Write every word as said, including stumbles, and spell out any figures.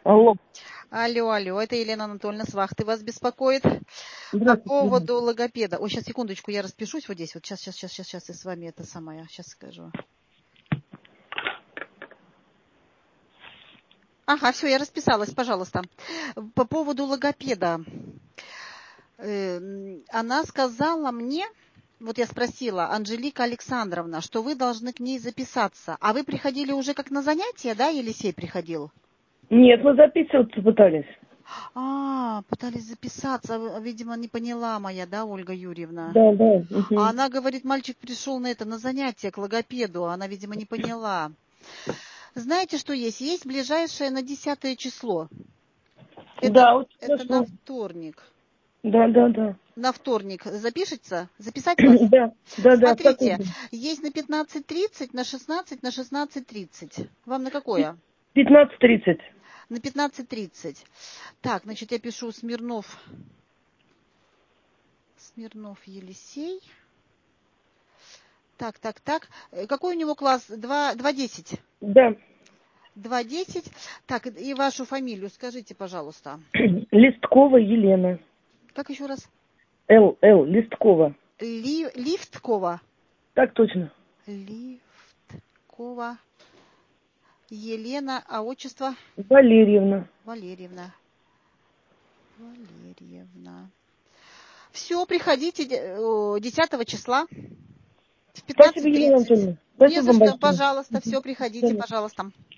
Алло. Алло, алло, это Елена Анатольевна с вахты вас беспокоит. По Здравствуйте. поводу логопеда. Ой, сейчас, секундочку, я распишусь вот здесь. Вот сейчас, сейчас, сейчас, сейчас, сейчас я с вами это самое, сейчас скажу. Ага, все, я расписалась, пожалуйста. По поводу логопеда. Э, Она сказала мне, вот я спросила, Анжелика Александровна, что вы должны к ней записаться. А вы приходили уже как на занятия, да, Елисей приходил? Нет, мы записываться пытались. А, пытались записаться, а, видимо, не поняла моя, да, Ольга Юрьевна? Да, да. А Угу. она говорит, мальчик пришел на это, на занятие к логопеду, а она, видимо, не поняла. Знаете, что есть? Есть ближайшее на десятое число. Это, Да, вот это на хорошо. вторник. Да, да, да. На вторник запишется? Записать вас? Да, да, да. В какой Смотрите, день? есть на пятнадцать тридцать, на шестнадцать, на шестнадцать тридцать. Вам на какое? пятнадцать тридцать. На пятнадцать тридцать. Так, значит, я пишу Смирнов. Смирнов Елисей. Так, так, так. Э, Какой у него класс? Два, два десять. Да. Два десять. Так, и вашу фамилию скажите, пожалуйста. Листкова Елена. Как еще раз? Л, Л, Листкова. Ли, Лифткова. Так точно. Лифткова Елена, а отчество? Валерьевна. Валерьевна. Валерьевна. Все, приходите десятого числа в Спасибо, пятнадцать Елена тридцать. Анатольевна. Не Спасибо за вам что, большое. пожалуйста, все, приходите, Мгм. пожалуйста.